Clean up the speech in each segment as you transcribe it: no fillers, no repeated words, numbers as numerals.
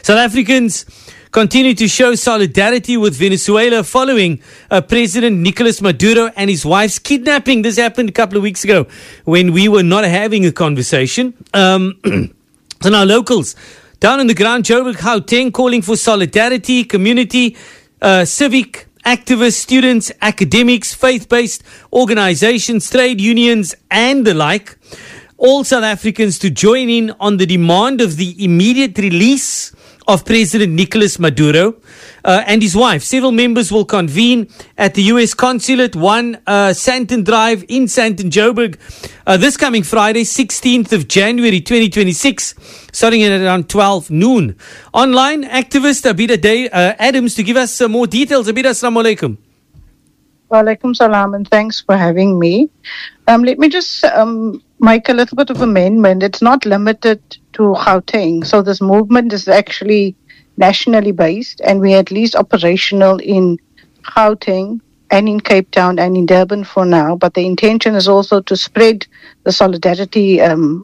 South Africans continue to show solidarity with Venezuela following President Nicolas Maduro and his wife's kidnapping. This happened a couple of weeks ago when we were not having a conversation. So now locals down on the ground, Joburg, Gauteng, calling for solidarity, community, civic activists, students, academics, faith-based organizations, trade unions, and the like. All South Africans to join in on the demand of the immediate release of President Nicolas Maduro and his wife. Several members will convene at the U.S. Consulate, 1 Sandton Drive in Sandton, Joburg, this coming Friday, 16th of January, 2026, starting at around 12 noon. Online, activist Abida Adams to give us some more details. Abida, assalamu alaikum. Walaikum salam, and thanks for having me. Let me just make a little bit of amendment. It's not limited to Gauteng. So this movement is actually nationally based, and we're at least operational in Gauteng and in Cape Town and in Durban for now. But the intention is also to spread the solidarity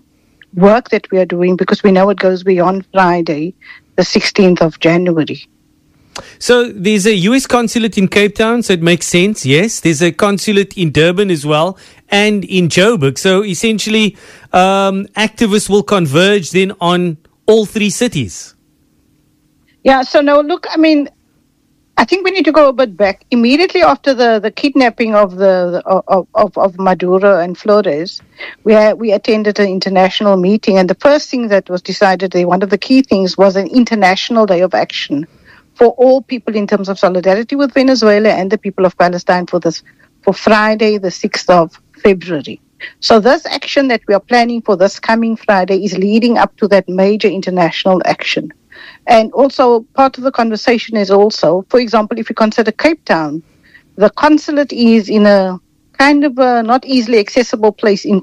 work that we are doing, because we know it goes beyond Friday, the 16th of January. So there's a U.S. consulate in Cape Town, so it makes sense, yes. There's a consulate in Durban as well, and in Joburg. So essentially, activists will converge then on all three cities. Yeah, so now look, I mean, I think we need to go a bit back. Immediately after the kidnapping of Maduro and Flores, we attended an international meeting, and the first thing that was decided, one of the key things was an international day of action for all people in terms of solidarity with Venezuela and the people of Palestine for Friday, the 6th of February. So this action that we are planning for this coming Friday is leading up to that major international action. And also part of the conversation is also, for example, if you consider Cape Town, the consulate is in a kind of a not easily accessible place in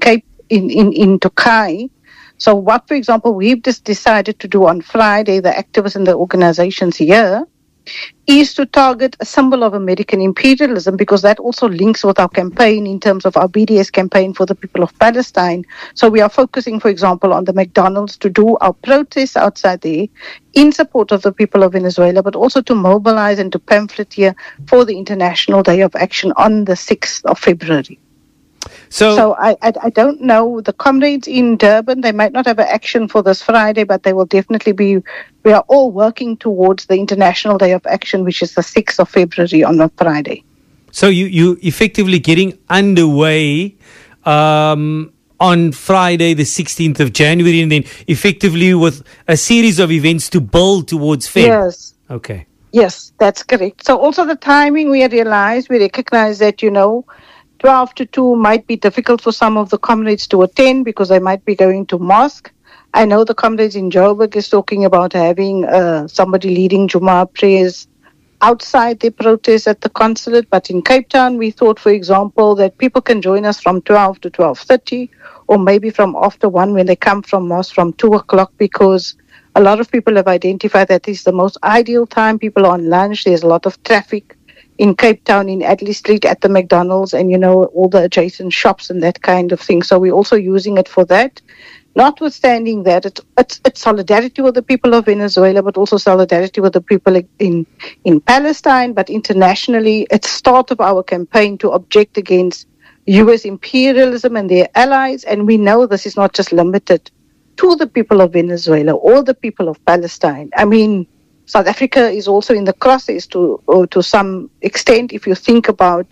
Tokai. So what, for example, we've just decided to do on Friday, the activists and the organizations here, is to target a symbol of American imperialism, because that also links with our campaign in terms of our BDS campaign for the people of Palestine. So we are focusing, for example, on the McDonald's to do our protests outside there in support of the people of Venezuela, but also to mobilize and to pamphlet here for the International Day of Action on the 6th of February. So I don't know, the comrades in Durban, they might not have an action for this Friday, but they will definitely be, we are all working towards the International Day of Action, which is the 6th of February on a Friday. So you effectively getting underway on Friday, the 16th of January, and then effectively with a series of events to build towards Feb. Yes. Okay. Yes, that's correct. So also the timing, we recognize that, 12 to 2 might be difficult for some of the comrades to attend because they might be going to mosque. I know the comrades in Joburg is talking about having somebody leading Jummah prayers outside their protest at the consulate. But in Cape Town, we thought, for example, that people can join us from 12 to 12:30, or maybe from after 1 when they come from mosque from 2 o'clock, because a lot of people have identified that this is the most ideal time. People are on lunch. There's a lot of traffic in Cape Town, in Adley Street, at the McDonald's, and, all the adjacent shops and that kind of thing. So we're also using it for that. Notwithstanding that, it's solidarity with the people of Venezuela, but also solidarity with the people in Palestine. But internationally, it's start of our campaign to object against U.S. imperialism and their allies. And we know this is not just limited to the people of Venezuela or the people of Palestine. I mean, South Africa is also in the crosses to some extent. If you think about,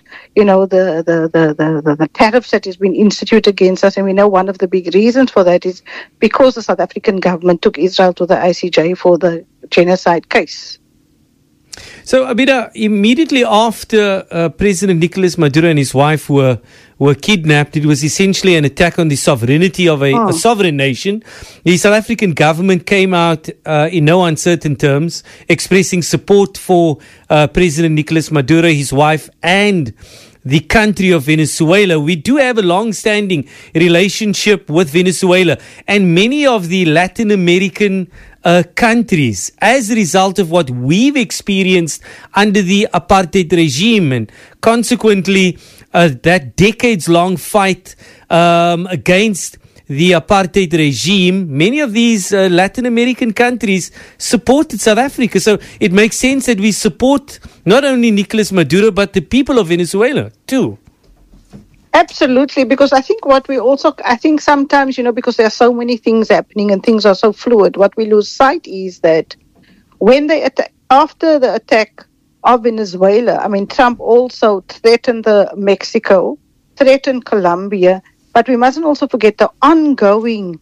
the tariffs that has been instituted against us, and we know one of the big reasons for that is because the South African government took Israel to the ICJ for the genocide case. So, Abida, immediately after President Nicolas Maduro and his wife were kidnapped, it was essentially an attack on the sovereignty of a sovereign nation. The South African government came out in no uncertain terms, expressing support for President Nicolas Maduro, his wife, and the country of Venezuela. We do have a long-standing relationship with Venezuela, and many of the Latin American countries, as a result of what we've experienced under the apartheid regime, and consequently that decades-long fight against the apartheid regime, many of these Latin American countries supported South Africa. So it makes sense that we support not only Nicolas Maduro, but the people of Venezuela too. Absolutely, because I think sometimes, because there are so many things happening and things are so fluid, what we lose sight is that when they after the attack of Venezuela, I mean, Trump also threatened Mexico, threatened Colombia, but we mustn't also forget the ongoing,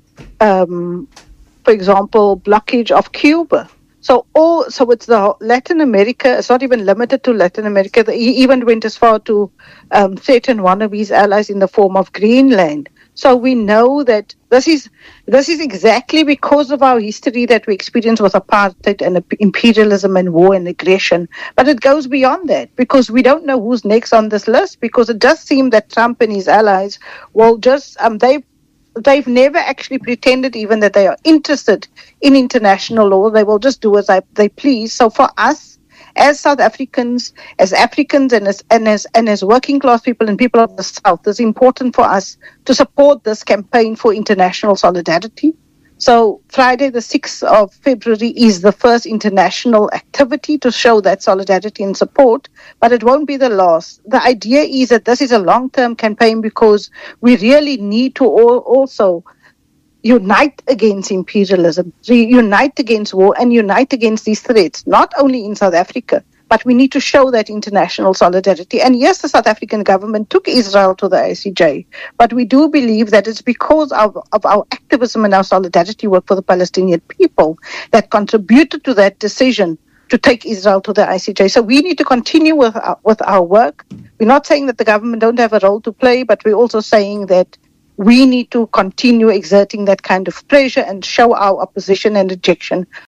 for example, blockage of Cuba. So it's the Latin America. It's not even limited to Latin America. He even went as far to threaten one of his allies in the form of Greenland. So we know that this is exactly because of our history that we experience with apartheid and imperialism and war and aggression. But it goes beyond that, because we don't know who's next on this list, because it does seem that Trump and his allies will just they've never actually pretended even that they are interested in international law. They will just do as they please. So for us, as South Africans, as Africans, and as working class people and people of the South, it's important for us to support this campaign for international solidarity. So Friday, the 6th of February, is the first international activity to show that solidarity and support, but it won't be the last. The idea is that this is a long-term campaign, because we really need to also unite against imperialism, unite against war, and unite against these threats, not only in South Africa, but we need to show that international solidarity. And yes, the South African government took Israel to the ICJ, but we do believe that it's because of our activism and our solidarity work for the Palestinian people that contributed to that decision to take Israel to the ICJ. So we need to continue with our work. We're not saying that the government don't have a role to play, but we're also saying that we need to continue exerting that kind of pressure and show our opposition and rejection